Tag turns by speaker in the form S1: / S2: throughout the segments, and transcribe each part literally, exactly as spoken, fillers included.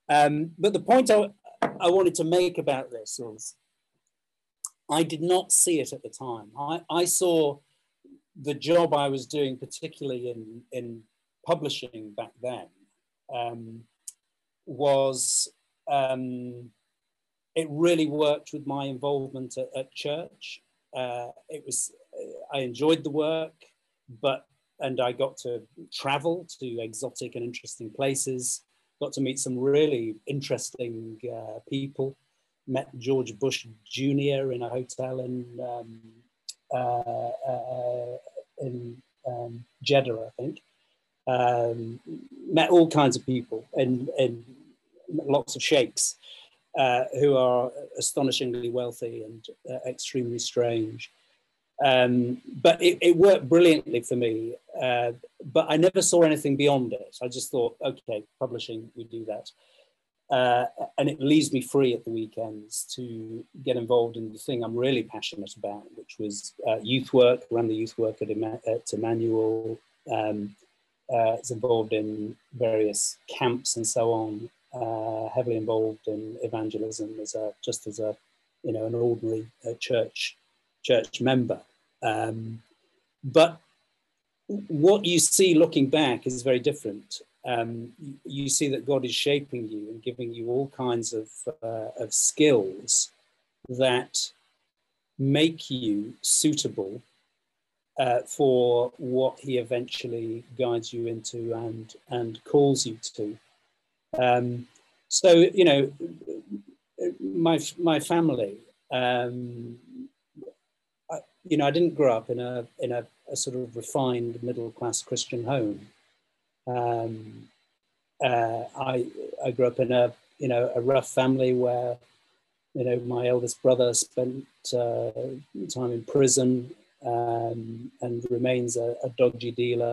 S1: Um, but the point I, I wanted to make about this is I did not see it at the time. I, I saw the job I was doing, particularly in, in publishing back then, um, was, um, it really worked with my involvement at, at church. Uh, it was, I enjoyed the work, but, and I got to travel to exotic and interesting places, got to meet some really interesting uh, people, met George Bush Junior in a hotel in, um, uh, uh, in um, Jeddah, I think. Um, met all kinds of people and, and lots of sheikhs uh, who are astonishingly wealthy and uh, extremely strange. Um, but it, it worked brilliantly for me, uh, but I never saw anything beyond it. I just thought, okay, publishing, we do that. Uh, and it leaves me free at the weekends to get involved in the thing I'm really passionate about, which was uh, youth work, ran the youth work at, Emma at Emmanuel, um, uh, is involved in various camps and so on, uh, heavily involved in evangelism as a, just as a, you know, an ordinary uh, church, church member. Um, but what you see looking back is very different. Um, you see that God is shaping you and giving you all kinds of, uh, of skills that make you suitable uh, for what he eventually guides you into and, and calls you to. Um, so, you know, my, my family, um, I, you know, I didn't grow up in a, in a, a sort of refined middle-class Christian home. Um, uh, I I grew up in a you know a rough family where you know my eldest brother spent uh, time in prison um, and remains a, a dodgy dealer.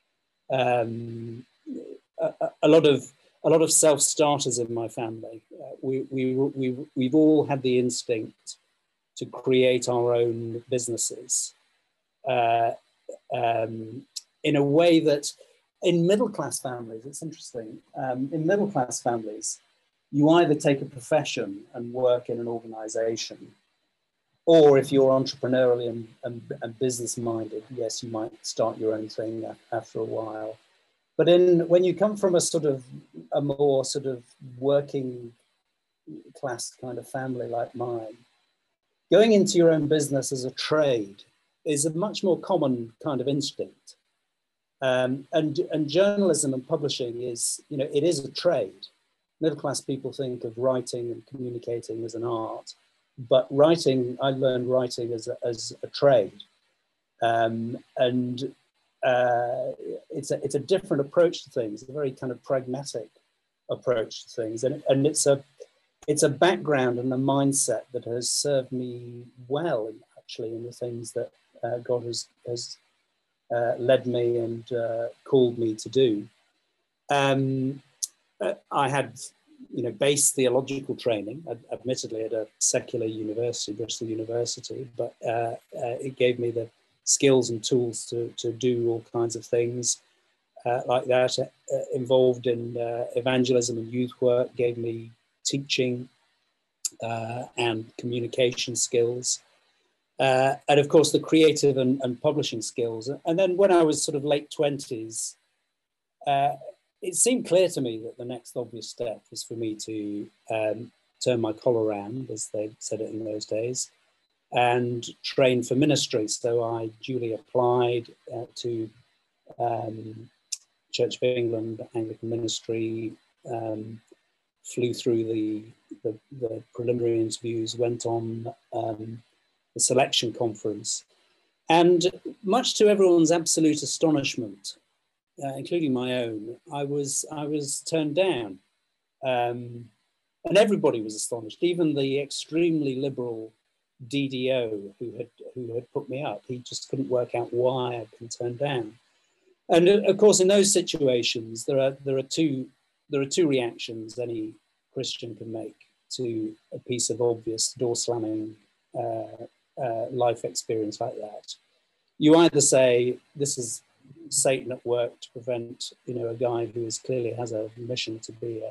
S1: Um, a, a lot of a lot of self-starters in my family. Uh, we we we we've all had the instinct to create our own businesses uh, um, in a way that. In middle-class families, it's interesting. Um, in middle-class families, you either take a profession and work in an organization, or if you're entrepreneurial and, and, and business-minded, yes, you might start your own thing after a while. But in when you come from a sort of a more sort of working class kind of family like mine, going into your own business as a trade is a much more common kind of instinct. Um, and, and journalism and publishing is, you know, it is a trade. Middle-class people think of writing and communicating as an art, but writing, I learned writing as a, as a trade. Um, and uh, it's, a, it's a different approach to things, a very kind of pragmatic approach to things. And, and it's, a, it's a background and a mindset that has served me well, actually, in the things that uh, God has, has Uh, led me and uh, called me to do. Um, uh, I had, you know, base theological training, admittedly at a secular university, Bristol University, but uh, uh, it gave me the skills and tools to, to do all kinds of things uh, like that. Uh, involved in uh, evangelism and youth work, gave me teaching uh, and communication skills. Uh, and of course, the creative and, and publishing skills. And then when I was sort of late twenties, uh, it seemed clear to me that the next obvious step was for me to um, turn my collar round, as they said it in those days, and train for ministry. So I duly applied uh, to um, Church of England, Anglican ministry, um, flew through the, the, the preliminary interviews, went on um, the selection conference. And much to everyone's absolute astonishment, uh, including my own, I was, I was turned down. Um, and everybody was astonished, even the extremely liberal D D O who had, who had put me up. He just couldn't work out why I'd been turned down. And of course, in those situations, there are, there are, two, there are two reactions any Christian can make to a piece of obvious door slamming uh, Uh, life experience like that. You either say this is Satan at work to prevent, you know, a guy who is clearly has a mission to be a,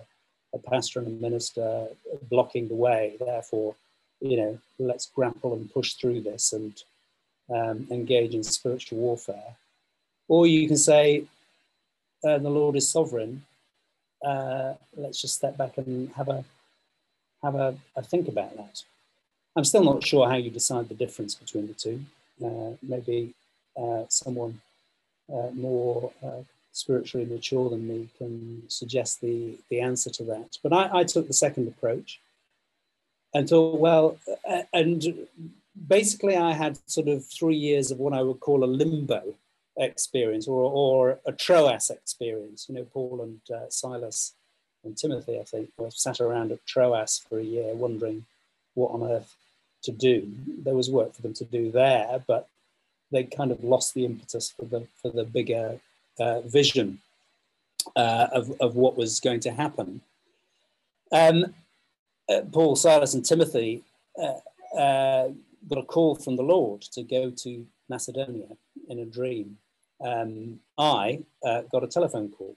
S1: a pastor and a minister blocking the way. Therefore, you know, let's grapple and push through this and um, engage in spiritual warfare. Or you can say, uh, the Lord is sovereign. Uh, let's just step back and have a have a, a think about that. I'm still not sure how you decide the difference between the two. Uh, maybe uh, someone uh, more uh, spiritually mature than me can suggest the, the answer to that. But I, I took the second approach and thought, well, uh, and basically I had sort of three years of what I would call a limbo experience, or, or a Troas experience. You know, Paul and uh, Silas and Timothy, I think, were sat around at Troas for a year wondering what on earth to do. There was work for them to do there, but they kind of lost the impetus for the for the bigger uh, vision uh, of, of what was going to happen. Um, uh, Paul, Silas and Timothy uh, uh, got a call from the Lord to go to Macedonia in a dream. Um, I uh, got a telephone call,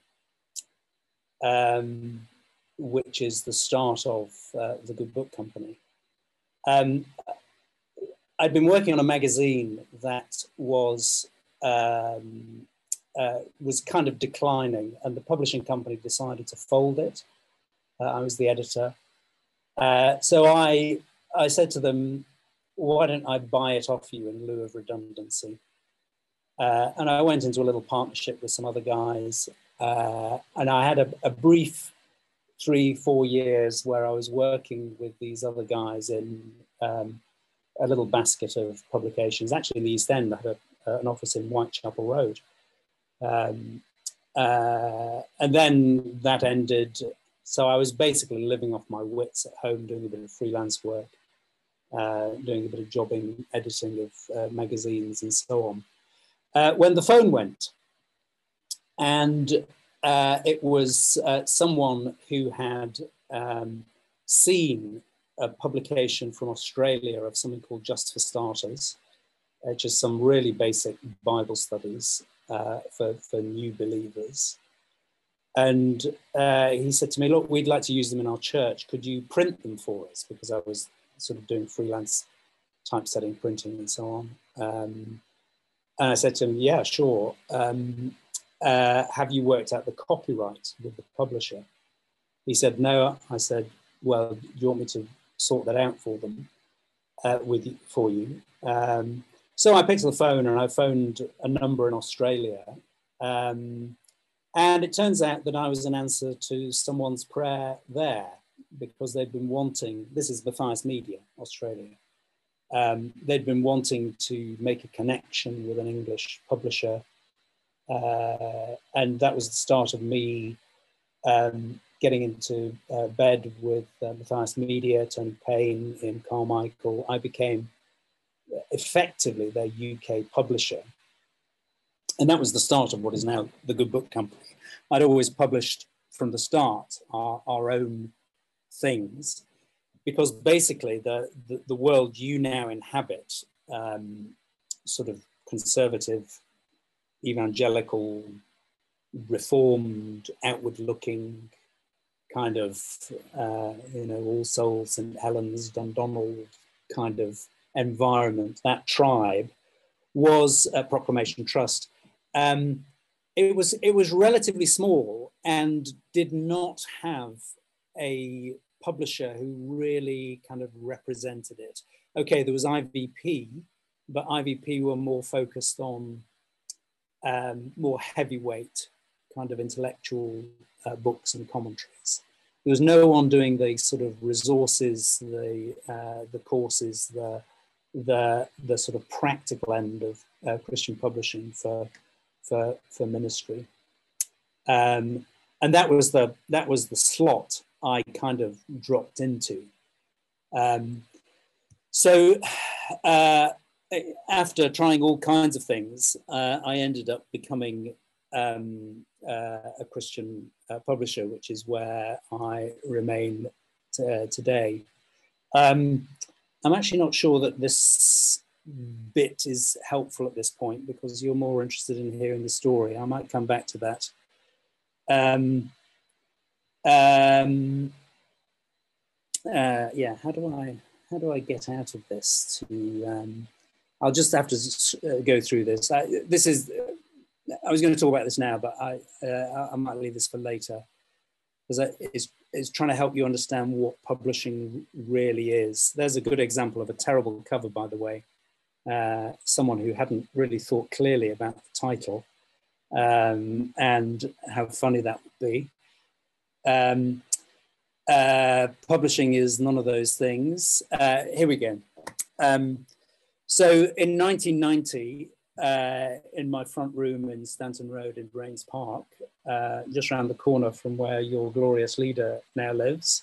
S1: um, which is the start of uh, the Good Book Company. Um, I'd been working on a magazine that was um, uh, was kind of declining, and the publishing company decided to fold it. Uh, I was the editor, uh, so I I said to them, "Why don't I buy it off you in lieu of redundancy?" Uh, and I went into a little partnership with some other guys, uh, and I had a, a brief three, four years where I was working with these other guys in um, a little basket of publications. Actually, in the East End, I had a, uh, an office in Whitechapel Road. Um, uh, and then that ended. So I was basically living off my wits at home, doing a bit of freelance work, uh, doing a bit of jobbing, editing of uh, magazines and so on. Uh, when the phone went, and uh, it was uh, someone who had um, seen a publication from Australia of something called Just for Starters, which is some really basic Bible studies uh, for, for new believers. And uh, he said to me, look, we'd like to use them in our church. Could you print them for us? Because I was sort of doing freelance typesetting, printing and so on. Um, and I said to him, yeah, sure. Um, uh, have you worked out the copyright with the publisher? He said, no. I said, well, do you want me to sort that out for them, uh, with you, for you? Um, so I picked up the phone and I phoned a number in Australia. Um, and it turns out that I was an answer to someone's prayer there, because they'd been wanting, this is Matthias Media, Australia. Um, they'd been wanting to make a connection with an English publisher. Uh, and that was the start of me um, getting into uh, bed with uh, Matthias Media, Tony Payne, Ian Carmichael. I became effectively their U K publisher. And that was the start of what is now the Good Book Company. I'd always published from the start our, our own things, because basically the, the, the world you now inhabit, um, sort of conservative, evangelical, reformed, outward-looking kind of, uh, you know, All Souls, Saint Helens, Dundonald kind of environment, that tribe, was a Proclamation Trust. Um, it was it was relatively small and did not have a publisher who really kind of represented it. Okay, there was I V P, but I V P were more focused on um, more heavyweight kind of intellectual uh, books and commentaries. There was no one doing the sort of resources, the uh, the courses, the the the sort of practical end of uh, Christian publishing for for for ministry, um, and that was the that was the slot I kind of dropped into. Um, so uh, after trying all kinds of things, uh, I ended up becoming um, uh, a Christian uh, publisher, which is where I remain t- today. Um, I'm actually not sure that this bit is helpful at this point, because you're more interested in hearing the story. I might come back to that. Um, um, uh, yeah, how do I how do I get out of this? To um, I'll just have to go through this. I, this is I was going to talk about this now, but I uh, I might leave this for later, because it's it's trying to help you understand what publishing really is. There's a good example of a terrible cover, by the way. Uh, someone who hadn't really thought clearly about the title um, and how funny that would be. Um, uh, publishing is none of those things. Uh, here we go. Um, so in nineteen ninety, uh, in my front room in Stanton Road in Brains Park, uh, just around the corner from where your glorious leader now lives,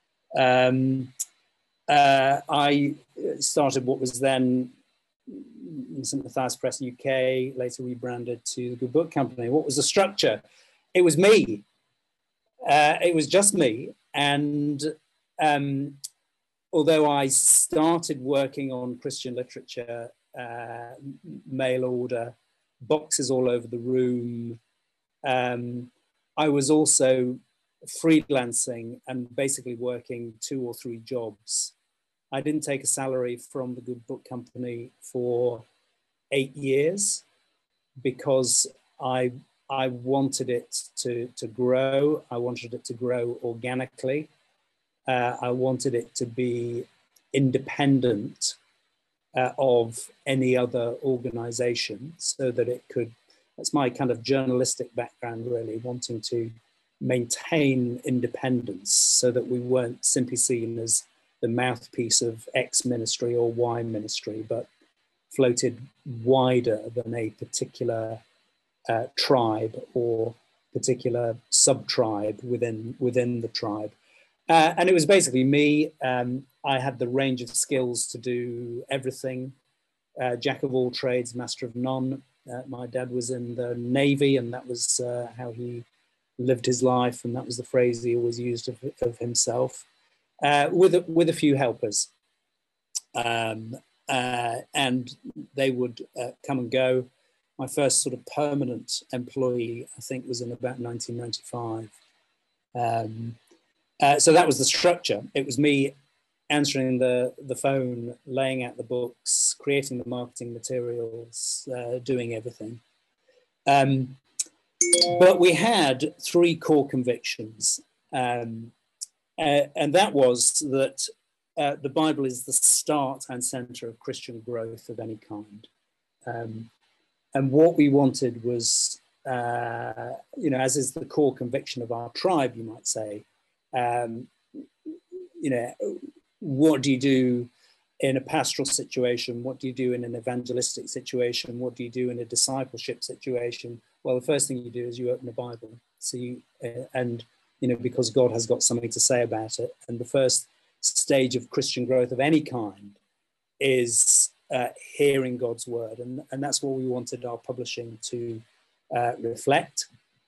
S1: um, uh, I started what was then Saint Matthias Press U K, later rebranded to the Good Book Company. What was the structure? It was me. Uh, it was just me. And um, although I started working on Christian literature, uh, mail order, boxes all over the room, um, I was also freelancing and basically working two or three jobs. I didn't take a salary from the Good Book Company for eight years because I I wanted it to, to grow. I wanted it to grow organically. Uh, I wanted it to be independent uh, of any other organization so that it could, that's my kind of journalistic background really, wanting to maintain independence so that we weren't simply seen as the mouthpiece of X ministry or Y ministry, but floated wider than a particular uh, tribe or particular sub-tribe within, within the tribe. Uh, and it was basically me. Um, I had the range of skills to do everything. Uh, jack of all trades, master of none. Uh, my dad was in the Navy, and that was uh, how he lived his life, and that was the phrase he always used of, of himself, uh, with, a, with a few helpers. Um, uh, and they would uh, come and go. My first sort of permanent employee, I think, was in about nineteen ninety-five. Um, uh, so that was the structure. It was me answering the, the phone, laying out the books, creating the marketing materials, uh, doing everything. Um, but we had three core convictions. Um, uh, and that was that uh, the Bible is the start and center of Christian growth of any kind. Um, and what we wanted was, uh, you know, as is the core conviction of our tribe, you might say, um, you know, what do you do in a pastoral situation? What do you do in an evangelistic situation? What do you do in a discipleship situation? Well, the first thing you do is you open the Bible. So you, uh, and, you know, because God has got something to say about it. And the first stage of Christian growth of any kind is uh, hearing God's word. And, and that's what we wanted our publishing to uh, reflect.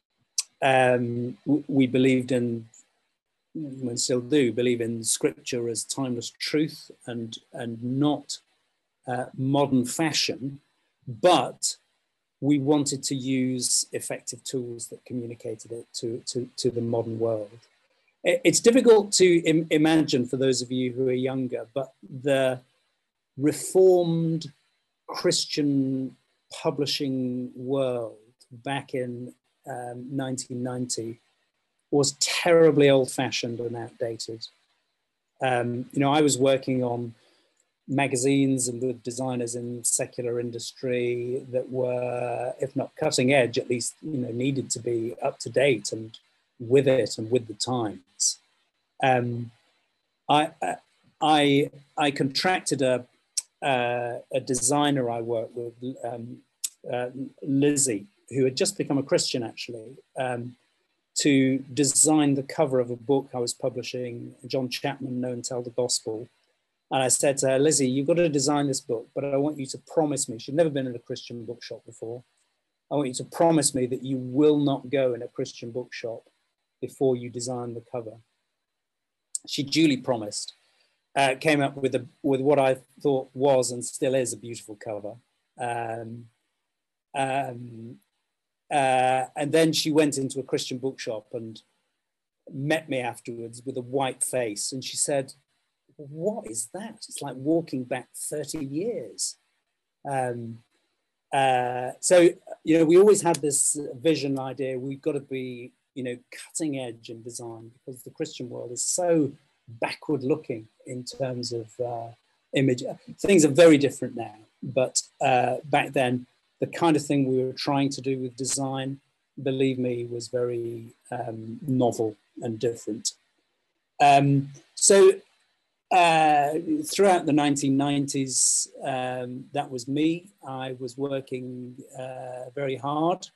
S1: Um, we believed in, and still do, believe in scripture as timeless truth and, and not uh, modern fashion, but we wanted to use effective tools that communicated it to, to, to the modern world. It's difficult to im- imagine for those of you who are younger, but the reformed Christian publishing world back in um, nineteen ninety was terribly old-fashioned and outdated. Um, you know, I was working on magazines and with designers in secular industry that were, if not cutting edge, at least, you know, needed to be up to date and with it and with the times. Um, I, I, I contracted a, uh, a designer I worked with, um, uh, Lizzie, who had just become a Christian actually, um, to design the cover of a book I was publishing, John Chapman, Know and Tell the Gospel. And I said to her, Lizzie, you've got to design this book, but I want you to promise me, she'd never been in a Christian bookshop before, I want you to promise me that you will not go in a Christian bookshop before you design the cover. She duly promised, uh, came up with, a, with what I thought was and still is a beautiful cover. Um, um, Uh, and then she went into a Christian bookshop and met me afterwards with a white face, and she said, "What is that? It's like walking back thirty years." Um, uh, so, you know, we always had this vision idea, we've got to be, you know, cutting edge in design, because the Christian world is so backward looking in terms of uh, image. Things are very different now, but uh, back then, the kind of thing we were trying to do with design, believe me, was very um, novel and different. Um, so uh, throughout the nineteen nineties, um, that was me. I was working uh, very hard.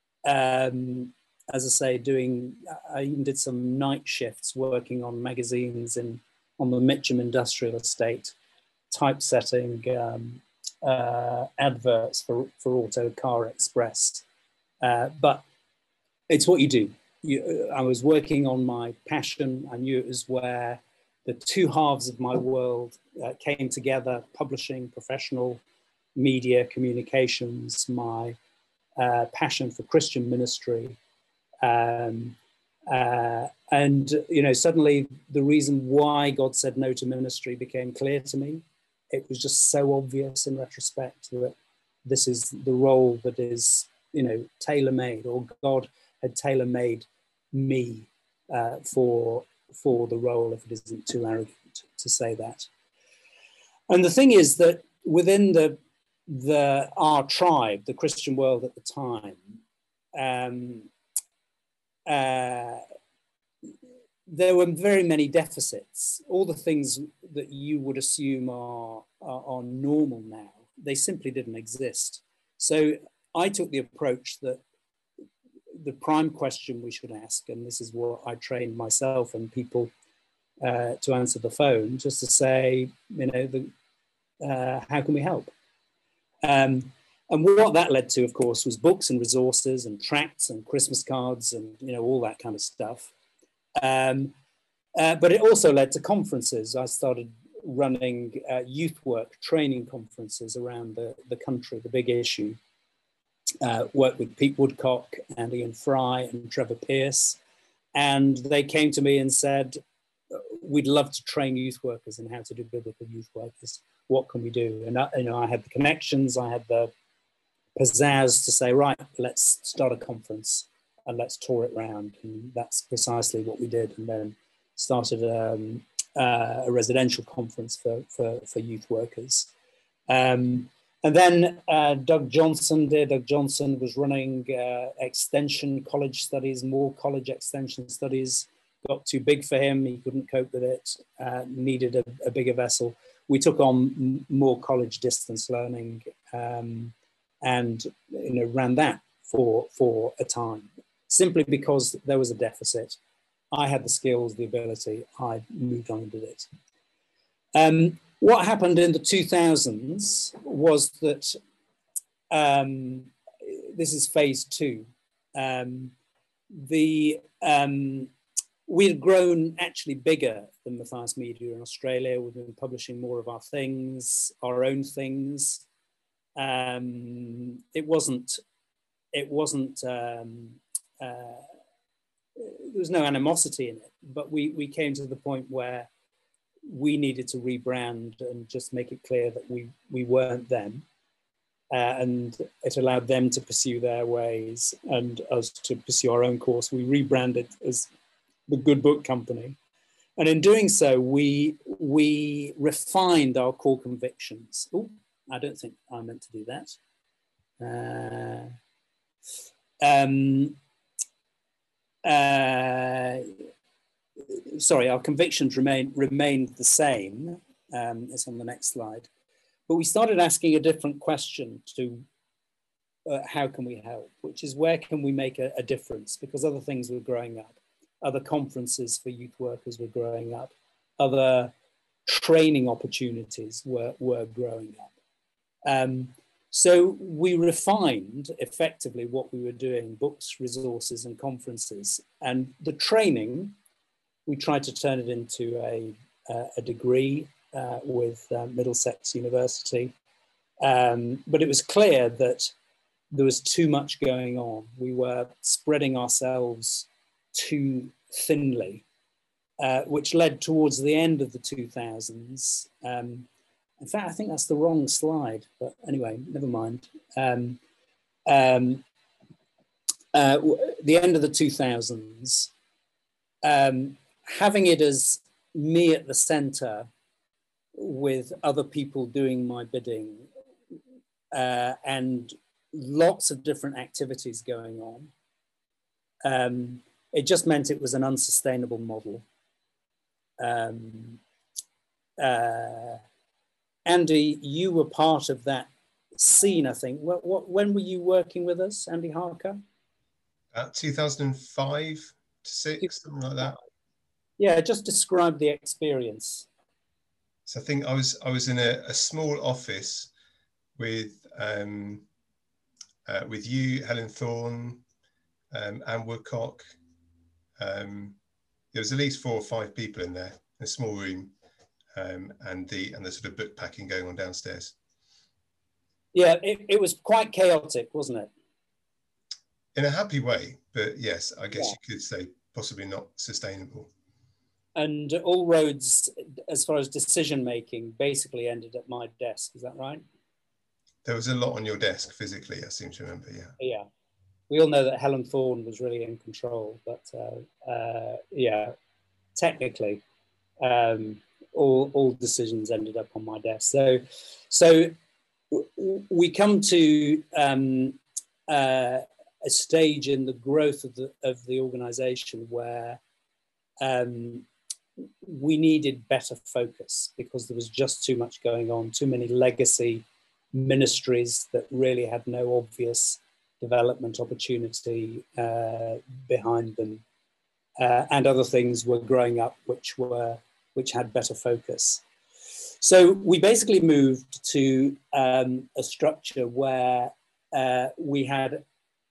S1: Um, as I say, doing, I even did some night shifts working on magazines in, on the Mitcham Industrial Estate, typesetting um, uh, adverts for, for Auto Car Express. Uh, but it's what you do. You, I was working on my passion. I knew it was where the two halves of my world uh, came together: publishing, professional media, communications, my uh, passion for Christian ministry. Um, uh, and, you know, suddenly the reason why God said no to ministry became clear to me. It was just so obvious in retrospect that this is the role that is, you know, tailor-made, or God had tailor-made me uh, for, for the role, if it isn't too arrogant to say that. And the thing is that within the, the our tribe, the Christian world at the time, um, uh, there were very many deficits. All the things that you would assume are, are, are normal now, they simply didn't exist. So I took the approach that the prime question we should ask, and this is what I trained myself and people uh, to answer the phone, just to say, you know, the, uh, how can we help? Um, and what that led to, of course, was books and resources and tracts and Christmas cards and, you know, all that kind of stuff. Um, uh, but it also led to conferences. I started running uh, youth work training conferences around the, the country, the big issue. Uh, worked with Pete Woodcock and Ian Fry and Trevor Pierce. And they came to me and said, we'd love to train youth workers in how to do biblical youth workers. What can we do? And I, you know, I had the connections, I had the pizzazz to say, right, let's start a conference and let's tour it around. And that's precisely what we did. And then started um, uh, a residential conference for, for, for youth workers. Um, and then uh, Doug Johnson did. Doug Johnson was running uh, extension college studies, more college extension studies. Got too big for him. He couldn't cope with it, uh, needed a, a bigger vessel. We took on more college distance learning um, and you know, ran that for, for a time, simply because there was a deficit. I had the skills, the ability, I moved on and did it. Um, what happened in the two thousands was that, um, this is phase two, um, the, um, we had grown actually bigger than Matthias Media in Australia. We've been publishing more of our things, our own things. Um, it wasn't, it wasn't, um, uh, there was no animosity in it, but we, we came to the point where we needed to rebrand and just make it clear that we, we weren't them. Uh, and it allowed them to pursue their ways and us to pursue our own course. We rebranded as the Good Book Company. And in doing so, we, we refined our core convictions. Oh, I don't think I meant to do that. Uh, um, uh, sorry, our convictions remain, remained the same. Um, it's on the next slide. But we started asking a different question to uh, how can we help, which is where can we make a, a difference? Because other things were growing up. Other conferences for youth workers were growing up. Other training opportunities were, were growing up. Um, so we refined effectively what we were doing, books, resources, and conferences. And the training, we tried to turn it into a, uh, a degree uh, with uh, Middlesex University. Um, but it was clear that there was too much going on. We were spreading ourselves too thinly, uh, which led towards the end of the two thousands. Um, in fact, I think that's the wrong slide, but anyway, never mind. Um, um, uh, the end of the two thousands, um, having it as me at the center with other people doing my bidding, uh, and lots of different activities going on. Um, it just meant it was an unsustainable model. Um, uh, Andy, you were part of that scene, I think. What, what, when were you working with us, Andy Harker?
S2: Uh, two thousand five to six, something like that.
S1: Yeah, just describe the experience.
S2: So I think I was I was in a, a small office with um, uh, with you, Helen Thorne, um, Anne Woodcock. Um, there was at least four or five people in there, in a small room, um, and the and the sort of book packing going on downstairs.
S1: Yeah, it, it was quite chaotic, wasn't it?
S2: In a happy way, but yes, I guess
S1: yeah.
S2: you could say possibly not sustainable.
S1: And all roads, as far as decision making, basically ended at my desk. Is that right?
S2: There was a lot on your desk physically, I seem to remember, yeah.
S1: Yeah. We all know that Helen Thorne was really in control, but uh, uh, yeah, technically, um, all, all decisions ended up on my desk. So, so we come to um, uh, a stage in the growth of the, of the organization where um, we needed better focus because there was just too much going on, too many legacy ministries that really had no obvious development opportunity uh, behind them, uh, and other things were growing up which were which had better focus. So we basically moved to um, a structure where uh, we had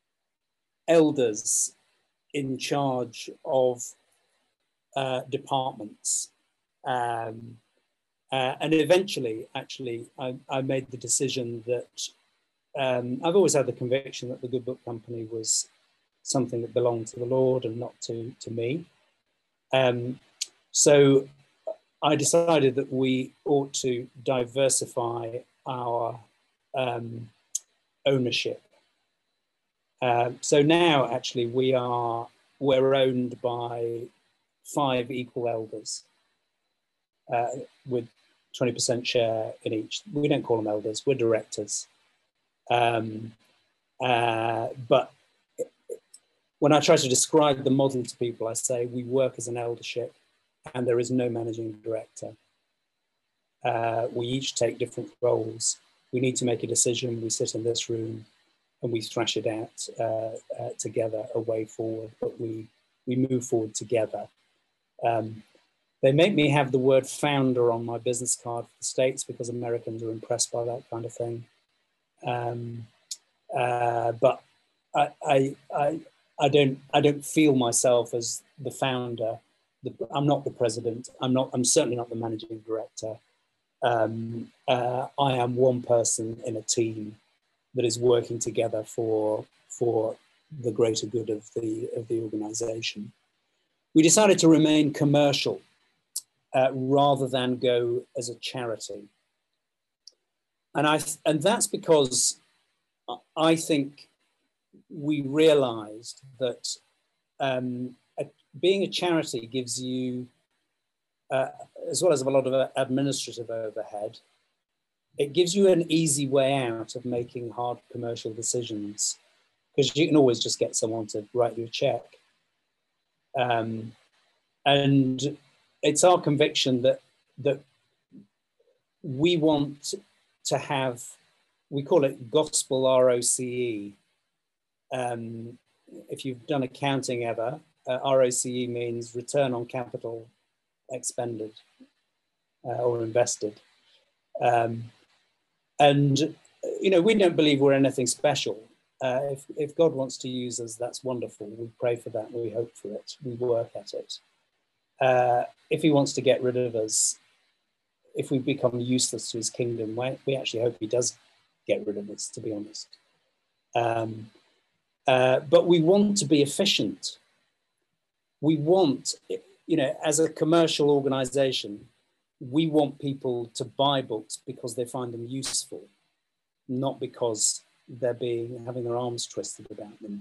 S1: elders in charge of uh, departments. Um, uh, and eventually, actually, I, I made the decision that um, I've always had the conviction that the Good Book Company was something that belonged to the Lord and not to, to me. Um, so I decided that we ought to diversify our um, ownership. Uh, so now, actually, we are we're owned by five equal elders uh, with twenty percent share in each. We don't call them elders; we're directors. Um, uh, but when I try to describe the model to people, I say we work as an eldership, and there is no managing director. Uh, we each take different roles. We need to make a decision. We sit in this room and we thrash it out uh, uh, together, a way forward, but we, we move forward together. Um, they make me have the word founder on my business card for the States because Americans are impressed by that kind of thing. Um, uh, but I, I, I, I, don't, I don't feel myself as the founder. The, I'm not the president. I'm, not, I'm certainly not the managing director. Um, uh, I am one person in a team that is working together for, for the greater good of the, of the organization. We decided to remain commercial uh, rather than go as a charity. And, I, and that's because I think we realized that um, a, being a charity gives you, uh, as well as a lot of administrative overhead, it gives you an easy way out of making hard commercial decisions because you can always just get someone to write you a check. Um, and it's our conviction that, that we want to have, we call it gospel R O C E. Um, if you've done accounting ever, uh, R O C E means return on capital expended uh, or invested. Um, And, you know, we don't believe we're anything special. Uh, if, if God wants to use us, that's wonderful. We pray for that. We hope for it. We work at it. Uh, if he wants to get rid of us, if we become useless to his kingdom, we actually hope he does get rid of us, to be honest. Um, uh, but we want to be efficient. we want, you know, as a commercial organization, we want people to buy books because they find them useful, not because they're being having their arms twisted about them.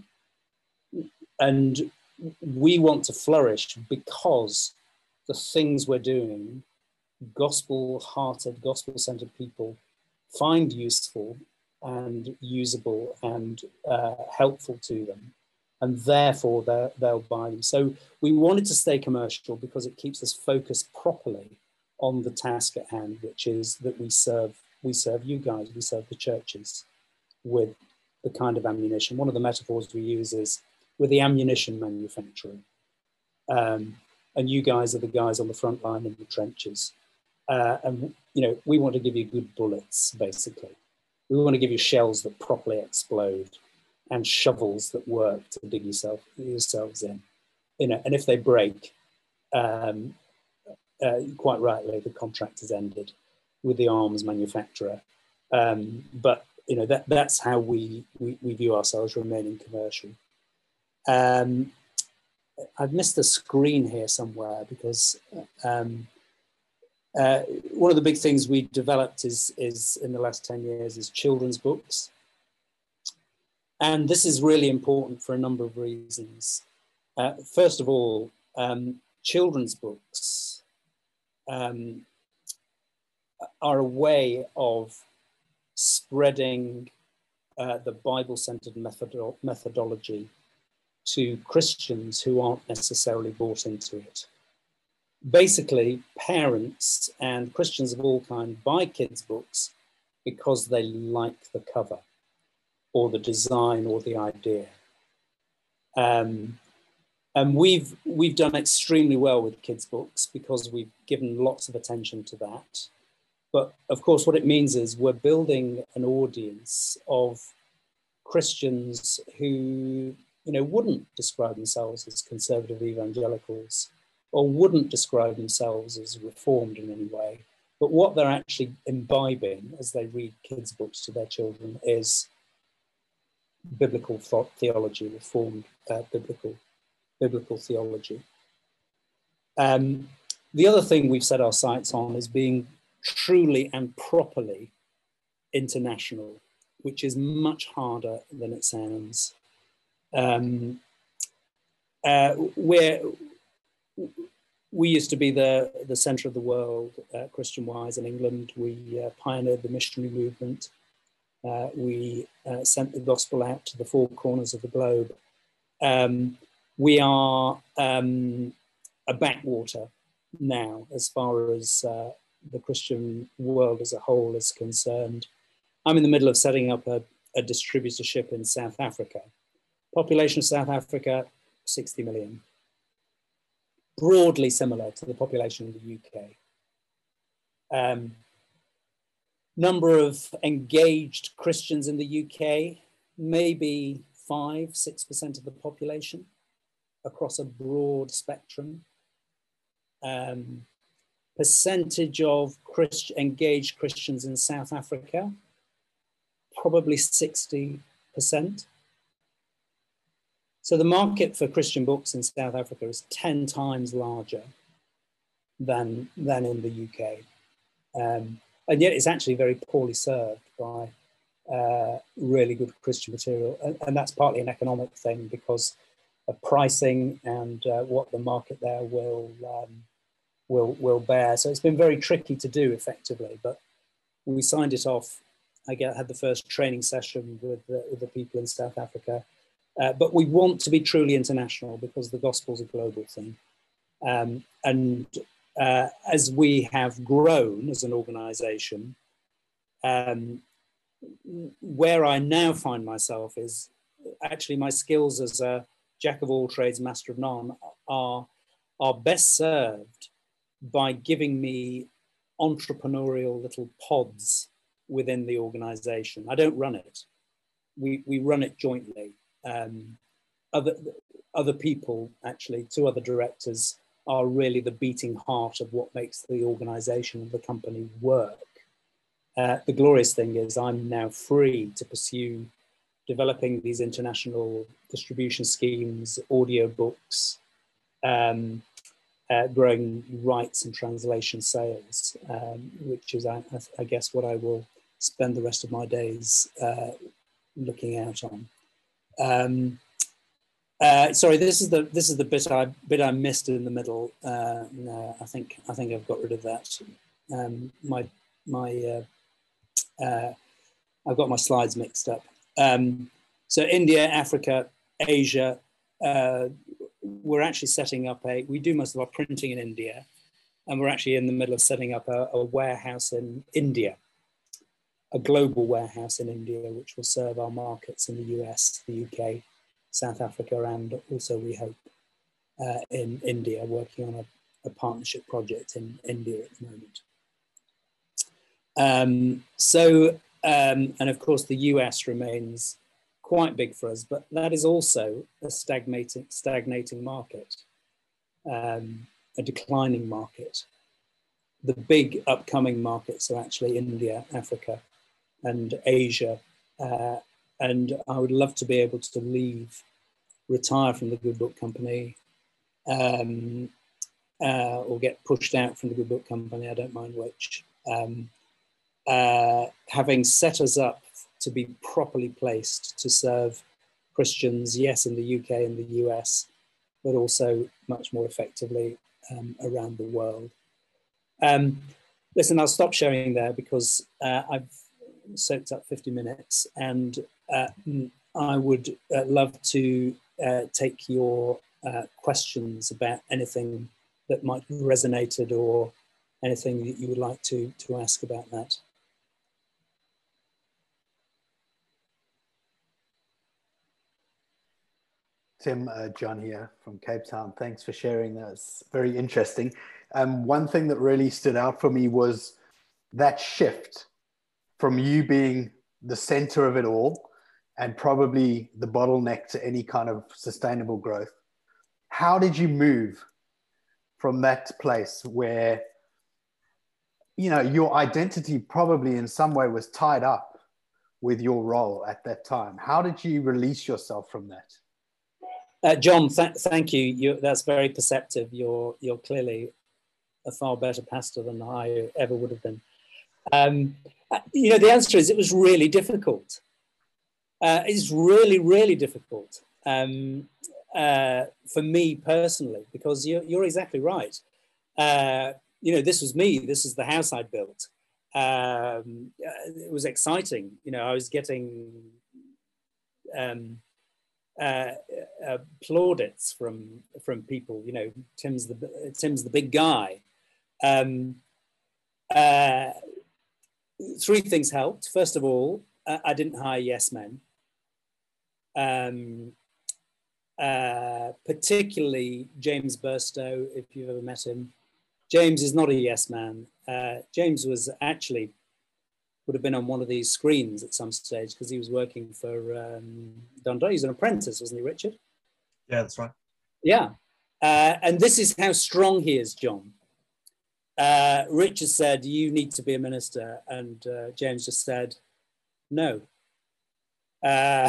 S1: And we want to flourish because the things we're doing, gospel-hearted, gospel-centered people find useful and usable and uh, helpful to them, and therefore they'll buy them. So we wanted to stay commercial because it keeps us focused properly on the task at hand, which is that we serve, we serve you guys, we serve the churches with the kind of ammunition. One of the metaphors we use is we're the ammunition manufacturer. Um, and you guys are the guys on the front line in the trenches. Uh, and, you know, we want to give you good bullets, basically. We want to give you shells that properly explode and shovels that work to dig yourself, yourselves in. You know, and if they break, um, uh, quite rightly, the contract is ended with the arms manufacturer. Um, but, you know, that, that's how we, we, we view ourselves remaining commercial. Um, I've missed a screen here somewhere because um, uh, one of the big things we developed is, is in the last ten years is children's books. And this is really important for a number of reasons. Uh, first of all, um, children's books um, are a way of spreading uh, the Bible-centered methodo methodology to Christians who aren't necessarily bought into it. Basically, parents and Christians of all kinds buy kids' books because they like the cover or the design or the idea. Um, and we've, we've done extremely well with kids' books because we've given lots of attention to that. But of course, what it means is we're building an audience of Christians who, you know, wouldn't describe themselves as conservative evangelicals or wouldn't describe themselves as reformed in any way. But what they're actually imbibing as they read kids' books to their children is biblical thought, theology, reformed uh, biblical, biblical theology. Um, the other thing we've set our sights on is being truly and properly international, which is much harder than it sounds. Um, uh, where we used to be the, the center of the world, uh, Christian-wise in England. We uh, pioneered the missionary movement. Uh, we uh, sent the gospel out to the four corners of the globe. Um, we are um, a backwater now as far as uh, the Christian world as a whole is concerned. I'm in the middle of setting up a, a distributorship in South Africa. Population of South Africa, sixty million. Broadly similar to the population of the U K. Um, number of engaged Christians in the U K, maybe five, six percent of the population across a broad spectrum. Um, percentage of Christ engaged Christians in South Africa, probably sixty percent. So the market for Christian books in South Africa is ten times larger than, than in the U K. Um, and yet it's actually very poorly served by uh, really good Christian material. And, and that's partly an economic thing because of pricing and uh, what the market there will, um, will, will bear. So it's been very tricky to do effectively, but we signed it off. I get, had the first training session with the, with the people in South Africa. Uh, but we want to be truly international because the gospel's a global thing. Um, and uh, as we have grown as an organization, um, where I now find myself is actually my skills as a jack of all trades, master of none are, are best served by giving me entrepreneurial little pods within the organization. I don't run it. We, we run it jointly. Um, other, other people, actually, two other directors, are really the beating heart of what makes the organization and the company work. Uh, the glorious thing is I'm now free to pursue developing these international distribution schemes, audio books, um, uh, growing rights and translation sales, um, which is, I, I guess, what I will spend the rest of my days uh, looking out on. Um, uh, sorry, this is the this is the bit I bit I missed in the middle. Uh, no, I think I think I've got rid of that. Um, my my uh, uh, I've got my slides mixed up. Um, so India, Africa, Asia. Uh, we're actually setting up a. We do most of our printing in India, and we're actually in the middle of setting up a, a warehouse in India, a global warehouse in India, which will serve our markets in the U S, the U K, South Africa, and also we hope uh, in India, working on a, a partnership project in India at the moment. Um, so, um, and of course, the U S remains quite big for us, but that is also a stagnating, stagnating market, um, a declining market. The big upcoming markets are actually India, Africa, and Asia. Uh, and I would love to be able to leave, retire from the Good Book Company, um, uh, or get pushed out from the Good Book Company, I don't mind which, um, uh, having set us up to be properly placed to serve Christians, yes, in the U K and the U S, but also much more effectively um, around the world. Um, listen, I'll stop sharing there because uh, I've soaked up fifty minutes, and uh, I would uh, love to uh, take your uh, questions about anything that might have resonated or anything that you would like to, to ask about that.
S3: Tim, uh, John here from Cape Town. Thanks for sharing. That's very interesting. Um, one thing that really stood out for me was that shift from you being the center of it all and probably the bottleneck to any kind of sustainable growth. How did you move from that place where, you know, your identity probably in some way was tied up with your role at that time? How did you release yourself from that?
S1: Uh, John, th thank you. you. That's very perceptive. You're, you're clearly a far better pastor than I ever would have been. Um, you know, the answer is it was really difficult. Uh, it's really, really difficult um, uh, for me personally, because you're, you're exactly right. Uh, you know, this was me. This is the house I built. Um, it was exciting. You know, I was getting um, uh, uh, plaudits from from people. You know, Tim's the Tim's the big guy. Um, uh, three things helped. First of all, uh, I didn't hire yes men. Um, uh, particularly James Burstow, if you've ever met him. James is not a yes man. Uh, James was actually, would have been on one of these screens at some stage because he was working for um, Dundee. He was an apprentice, wasn't he, Richard?
S4: Yeah, that's right.
S1: Yeah. Uh, and this is how strong he is, John. Uh, Richard said, you need to be a minister. And uh, James just said, no. Uh,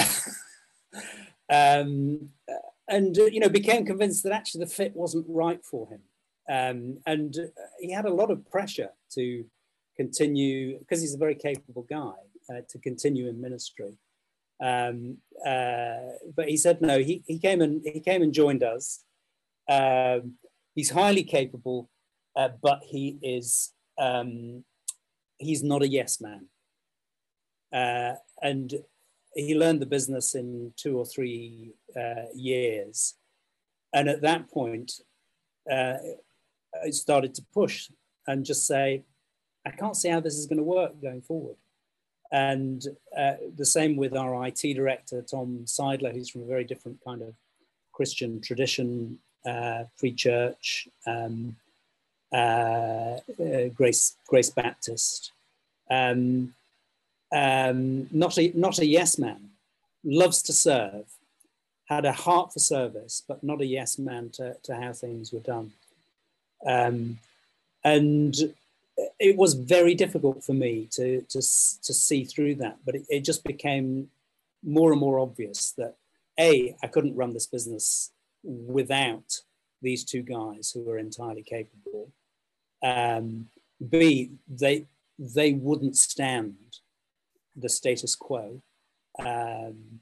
S1: um, and, uh, you know, became convinced that actually the fit wasn't right for him. Um, and uh, he had a lot of pressure to continue, because he's a very capable guy, uh, to continue in ministry. Um, uh, but he said no. He, he came and he came and joined us. Um, he's highly capable, uh, but he is um, he's not a yes man. Uh, and he learned the business in two or three uh, years, and at that point, uh, I started to push and just say, I can't see how this is going to work going forward. And uh, the same with our I T director, Tom Seidler, who's from a very different kind of Christian tradition, uh, pre-church, um, uh, uh, Grace, Grace Baptist. Um, um, not, a, not a yes man, loves to serve, had a heart for service, but not a yes man to, to how things were done. Um, and it was very difficult for me to, to, to see through that, but it, it just became more and more obvious that A, I couldn't run this business without these two guys who were entirely capable. Um, B, they they wouldn't stand the status quo um,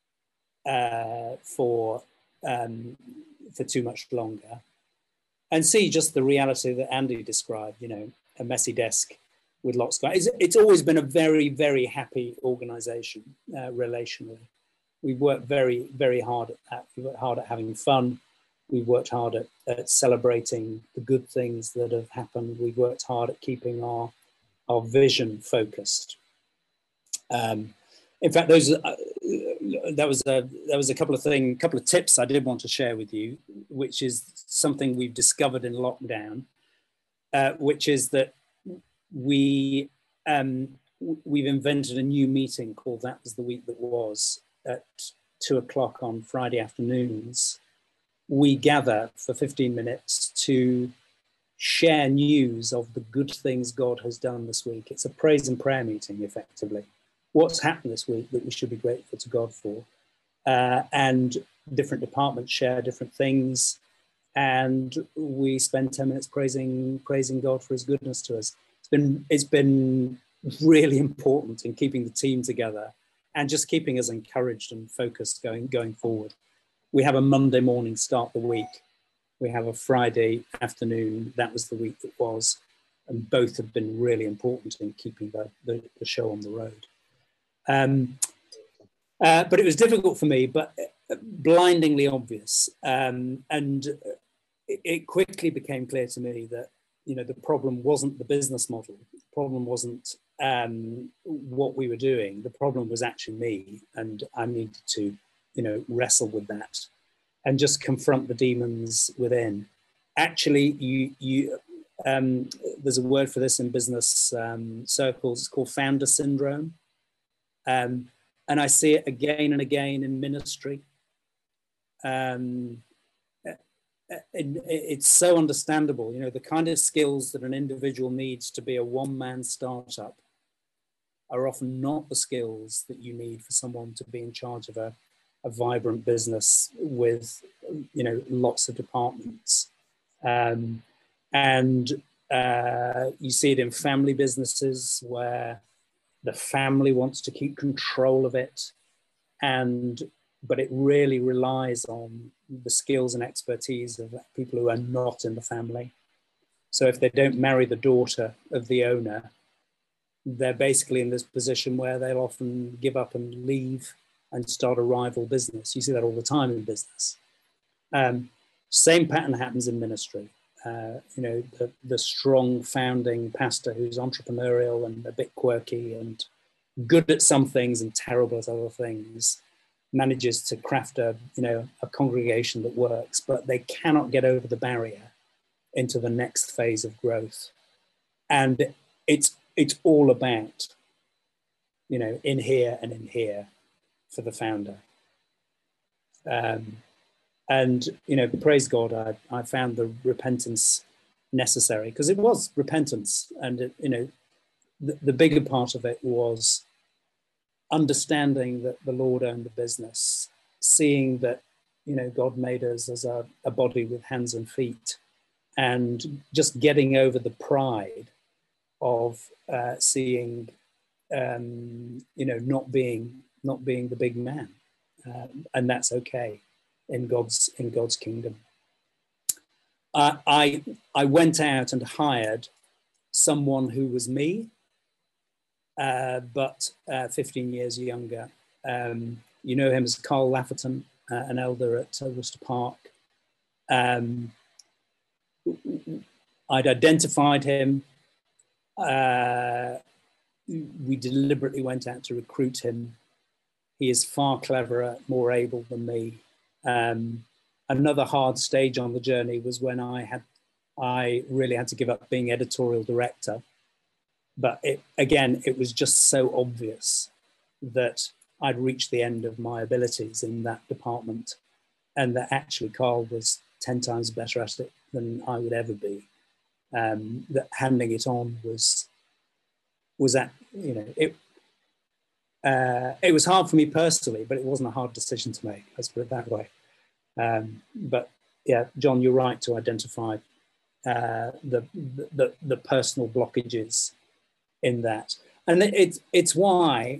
S1: uh, for um, for too much longer. And C, just the reality that Andy described, you know, a messy desk with lots of guys. It's, it's always been a very, very happy organization uh, relationally. We've worked very, very hard at that. We've worked hard at having fun. We've worked hard at, at celebrating the good things that have happened. We've worked hard at keeping our, our vision focused. Um, in fact, those uh, that was a that was a couple of things, couple of tips I did want to share with you, which is something we've discovered in lockdown, uh, which is that we um, we've invented a new meeting called That Was the Week That Was at two o'clock on Friday afternoons. We gather for fifteen minutes to share news of the good things God has done this week. It's a praise and prayer meeting, effectively. What's happened this week that we should be grateful to God for. Uh, and different departments share different things. And we spend ten minutes praising praising God for his goodness to us. It's been, it's been really important in keeping the team together and just keeping us encouraged and focused going, going forward. We have a Monday morning start the week. We have a Friday afternoon. That was the week that was. And both have been really important in keeping the, the, the show on the road. Um, uh, but it was difficult for me, but blindingly obvious. Um, and it, it quickly became clear to me that, you know, the problem wasn't the business model. The problem wasn't um, what we were doing. The problem was actually me. And I needed to, you know, wrestle with that and just confront the demons within. Actually, you, you, um, there's a word for this in business um, circles. It's called founder syndrome. Um, and I see it again and again in ministry. Um, it, it's so understandable, you know, the kind of skills that an individual needs to be a one-man startup are often not the skills that you need for someone to be in charge of a, a vibrant business with, you know, lots of departments. Um, and uh, you see it in family businesses where the family wants to keep control of it, and but it really relies on the skills and expertise of people who are not in the family. So if they don't marry the daughter of the owner, they're basically in this position where they'll often give up and leave and start a rival business. You see that all the time in business. Um, same pattern happens in ministry. Uh, you know, the, the strong founding pastor who's entrepreneurial and a bit quirky and good at some things and terrible at other things manages to craft a, you know, a congregation that works, but they cannot get over the barrier into the next phase of growth. And it's, it's all about, you know, in here and in here for the founder. Um, And, you know, praise God, I, I found the repentance necessary, because it was repentance. And, it, you know, the, the bigger part of it was understanding that the Lord owned the business, seeing that, you know, God made us as a, a body with hands and feet, and just getting over the pride of uh, seeing, um, you know, not being, not being the big man. Um, and that's okay. In God's in God's kingdom. Uh, I I went out and hired someone who was me, uh, but uh, fifteen years younger. Um, you know him as Carl Lafferton, uh, an elder at uh, Worcester Park. Um, I'd identified him. Uh, we deliberately went out to recruit him. He is far cleverer, more able than me. Um, another hard stage on the journey was when I had, I really had to give up being editorial director. But it, again, it was just so obvious that I'd reached the end of my abilities in that department, and that actually Carl was ten times better at it than I would ever be. Um, that handing it on was, was that, you know, it, uh, it was hard for me personally, but it wasn't a hard decision to make, let's put it that way. Um, but yeah, John, you're right to identify uh, the, the the personal blockages in that, and it's it's why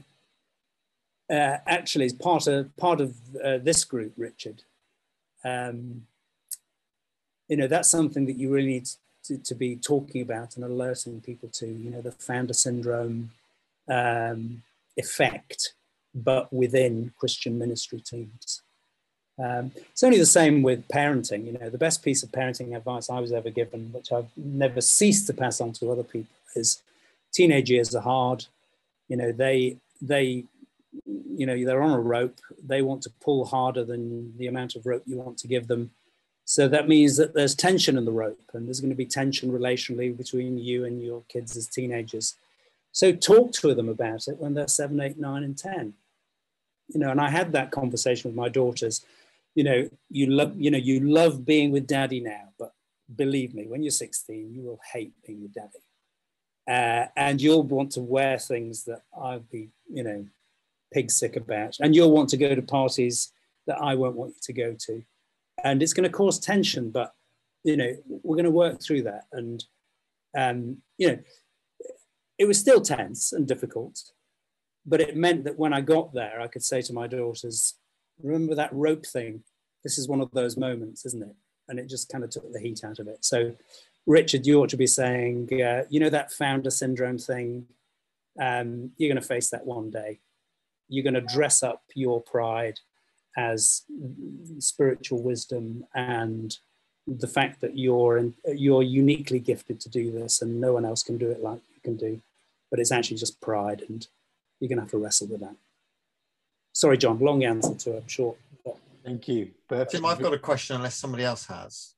S1: uh, actually, as part of part of uh, this group, Richard, um, you know, that's something that you really need to, to be talking about and alerting people to. You know, the founder syndrome um, effect, but within Christian ministry teams. Um, it's only the same with parenting. You know, the best piece of parenting advice I was ever given, which I've never ceased to pass on to other people, is teenage years are hard. You know, they they you know, they're on a rope. They want to pull harder than the amount of rope you want to give them. So that means that there's tension in the rope, and there's going to be tension relationally between you and your kids as teenagers. So talk to them about it when they're seven, eight, nine, and ten. You know, and I had that conversation with my daughters. You know, you love, you know, you love being with daddy now, but believe me, when you're sixteen, you will hate being with daddy. Uh, and you'll want to wear things that I'd be, you know, pig sick about. And you'll want to go to parties that I won't want you to go to. And it's going to cause tension, but, you know, we're going to work through that. And, um, you know, it was still tense and difficult, but it meant that when I got there, I could say to my daughters, remember that rope thing? This is one of those moments, isn't it? And it just kind of took the heat out of it. So, Richard, you ought to be saying, uh, you know, that founder syndrome thing, um, you're going to face that one day. You're going to dress up your pride as spiritual wisdom and the fact that you're in, you're uniquely gifted to do this and no one else can do it like you can do. But it's actually just pride, and you're going to have to wrestle with that. Sorry, John, long answer to a short. But...
S3: Thank you. Perfect.
S4: Tim, I've got a question unless somebody else has.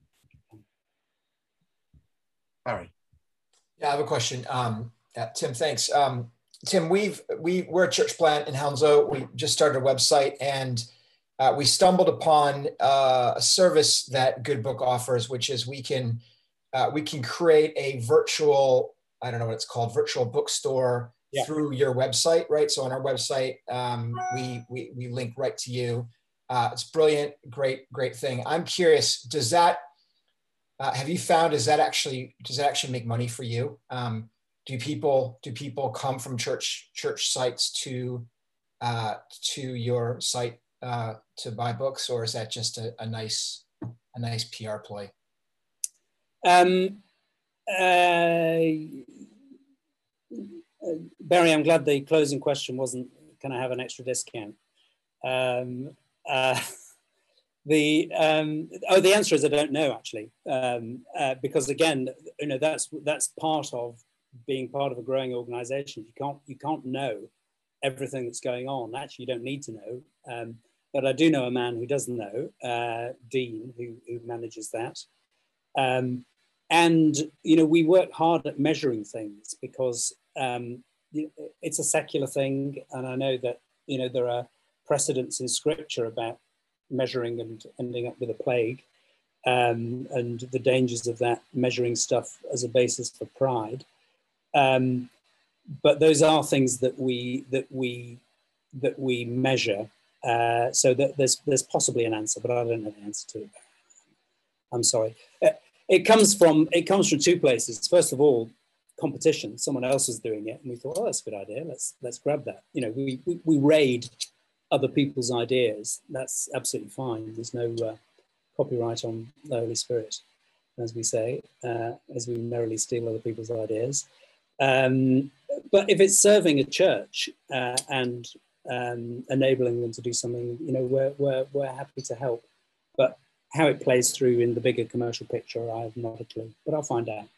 S4: Barry.
S5: Yeah, I have a question. Um, yeah, Tim, thanks. Um, Tim, we've, we, we're a church plant in Hounslow. We just started a website, and uh, we stumbled upon uh, a service that Good Book offers, which is we can, uh, we can create a virtual, I don't know what it's called, virtual bookstore yeah. through your website, right? So on our website, um, we, we, we link right to you. Uh, it's brilliant, great, great thing. I'm curious, does that, uh, have you found, does that actually, does that actually make money for you? Um, do people, do people come from church, church sites to, uh, to your site uh, to buy books, or is that just a, a nice, a nice P R play?
S1: Um, uh, Barry, I'm glad the closing question wasn't, can I have an extra discount? Um, uh, the um, oh, the answer is I don't know, actually, um, uh, because again, you know, that's that's part of being part of a growing organization. You can't you can't know everything that's going on. Actually, you don't need to know. Um, but I do know a man who does know, uh, Dean, who, who manages that. Um, and you know, we work hard at measuring things because um, it's a secular thing, and I know that you know there are precedents in Scripture about measuring and ending up with a plague, um, and the dangers of that, measuring stuff as a basis for pride. Um, but those are things that we that we that we measure. Uh, so that there's there's possibly an answer, but I don't know the answer to it. I'm sorry. It comes from it comes from two places. First of all, competition. Someone else is doing it, and we thought, oh, that's a good idea. Let's let's grab that. You know, we we, we raid other people's ideas. That's absolutely fine. There's no uh, copyright on the Holy Spirit, as we say, uh, as we merrily steal other people's ideas. Um, but if it's serving a church uh, and um, enabling them to do something, you know, we're, we're, we're happy to help. But how it plays through in the bigger commercial picture, I have not a clue, but I'll find out.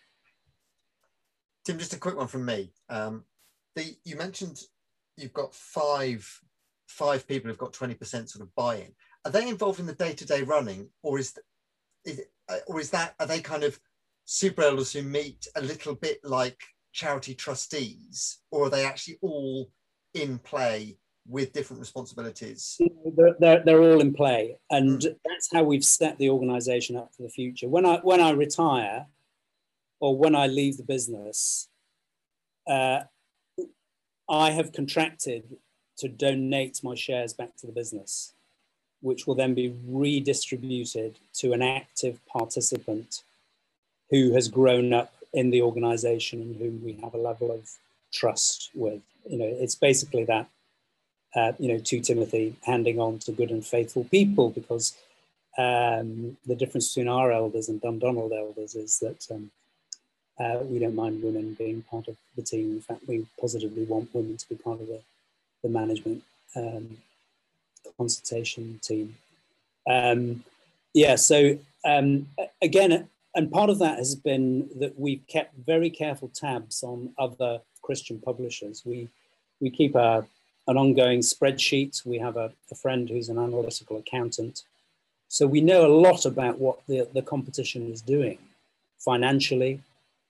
S4: Tim, just a quick one from me. Um, the, you mentioned you've got five, five people who've got twenty percent sort of buy-in. Are they involved in the day-to-day running, or is, is or is that, are they kind of super elders who meet a little bit like charity trustees, or are they actually all in play with different responsibilities?
S1: They're, they're, they're all in play, and mm. that's how we've set the organization up for the future. When I when I retire, or when I leave the business, uh, I have contracted to donate my shares back to the business. which will then be redistributed to an active participant who has grown up in the organization and whom we have a level of trust with. You know, it's basically that, uh, you know, to Timothy, handing on to good and faithful people, because um, the difference between our elders and Dundonald elders is that um, uh, we don't mind women being part of the team. In fact, we positively want women to be part of the, the management um, consultation team. Um, yeah, so um, again, and part of that has been that we've kept very careful tabs on other Christian publishers. We we keep a, an ongoing spreadsheet. We have a, a friend who's an analytical accountant. So we know a lot about what the, the competition is doing financially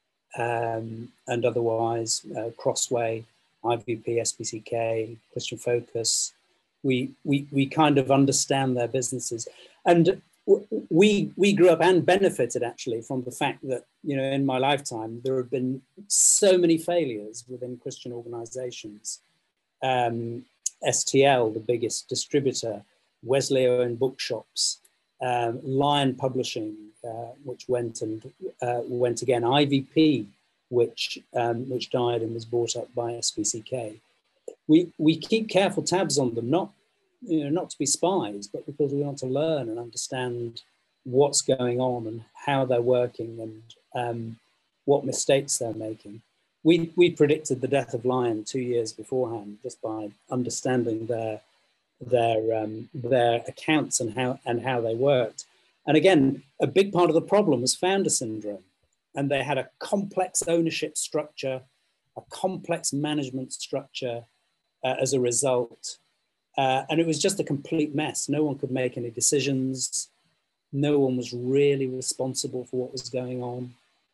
S1: um, and otherwise, uh, Crossway, I V P, S P C K, Christian Focus. We, we, we kind of understand their businesses. And we, we grew up and benefited actually from the fact that, you know, in my lifetime, there have been so many failures within Christian organizations. Um, S T L, the biggest distributor, Wesleyan Bookshops, um, Lion Publishing, uh, which went and uh, went again, I V P, which, um, which died and was bought up by S P C K. We, we keep careful tabs on them, not, you know, not to be spies, but because we want to learn and understand what's going on and how they're working and um, what mistakes they're making. We, we predicted the death of Lion two years beforehand just by understanding their, their, um, their accounts and how, and how they worked. And again, a big part of the problem was founder syndrome. And they had a complex ownership structure, a complex management structure uh, as a result. Uh, and it was just a complete mess. No one could make any decisions. No one was really responsible for what was going on.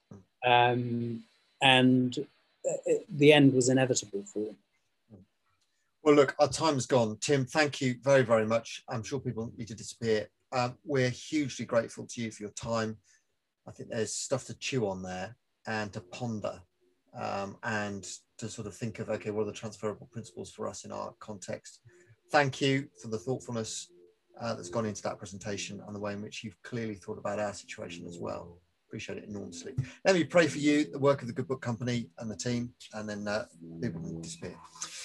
S1: Um, and it, the end was inevitable for them.
S4: Well, look, our time's gone. Tim, thank you very, very much. I'm sure people need to disappear. Um, we're hugely grateful to you for your time. I think there's stuff to chew on there and to ponder um, and to sort of think of, okay, what are the transferable principles for us in our context? Thank you for the thoughtfulness uh, that's gone into that presentation and the way in which you've clearly thought about our situation as well. Appreciate it enormously. Let me pray for you, the work of the Good Book Company and the team, and then uh, people can disappear.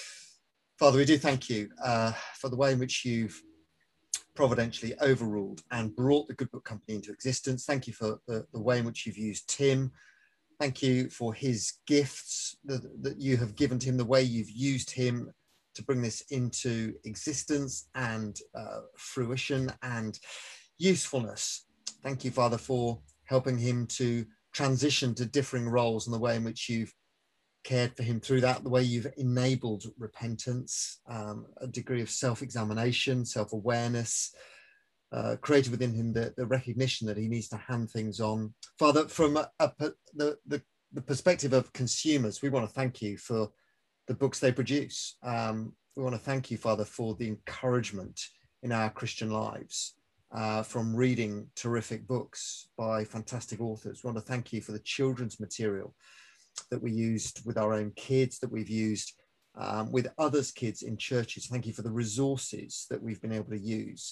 S4: Father, we do thank you uh, for the way in which you've providentially overruled and brought the Good Book Company into existence. Thank you for the, the way in which you've used Tim. Thank you for his gifts that, that you have given to him, the way you've used him to bring this into existence and uh, fruition and usefulness. Thank you, Father, for helping him to transition to differing roles and the way in which you've cared for him through that, the way you've enabled repentance, um, a degree of self-examination, self-awareness, uh, created within him the, the recognition that he needs to hand things on. Father, from a, a, the, the, the perspective of consumers, we want to thank you for the books they produce. Um, we want to thank you, Father, for the encouragement in our Christian lives, uh, from reading terrific books by fantastic authors. We want to thank you for the children's material that we used with our own kids, that we've used um, with others' kids in churches. Thank you for the resources that we've been able to use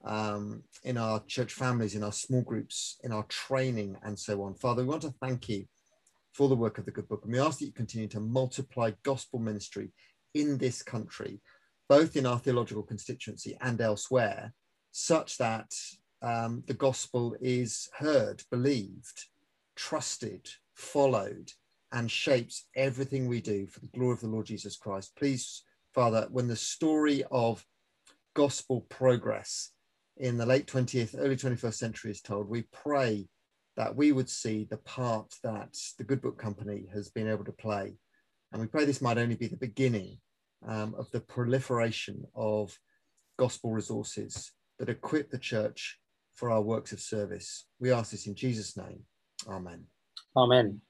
S4: um, in our church families, in our small groups, in our training, and so on. Father, we want to thank you for the work of the Good Book. And we ask that you continue to multiply gospel ministry in this country, both in our theological constituency and elsewhere, such that um, the gospel is heard, believed, trusted, followed, and shapes everything we do for the glory of the Lord Jesus Christ. Please, Father, when the story of gospel progress in the late twentieth, early twenty-first century is told, we pray that we would see the part that the Good Book Company has been able to play. And we pray this might only be the beginning um, of the proliferation of gospel resources that equip the church for our works of service. We ask this in Jesus' name. Amen.
S1: Amen.